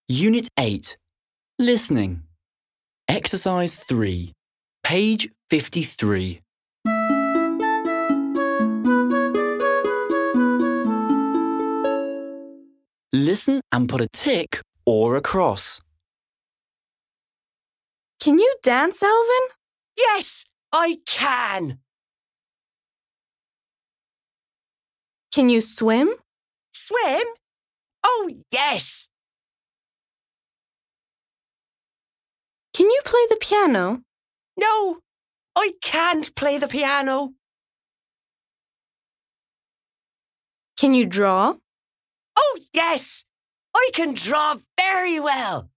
Unit 8. Listening. Exercise 3. Page 53. Listen and put a tick or a cross. Can you dance, Alvin? Yes, I can. Can you swim? Swim? Oh, yes. Can you play the piano? No, I can't play the piano. Can you draw? Oh, yes, I can draw very well.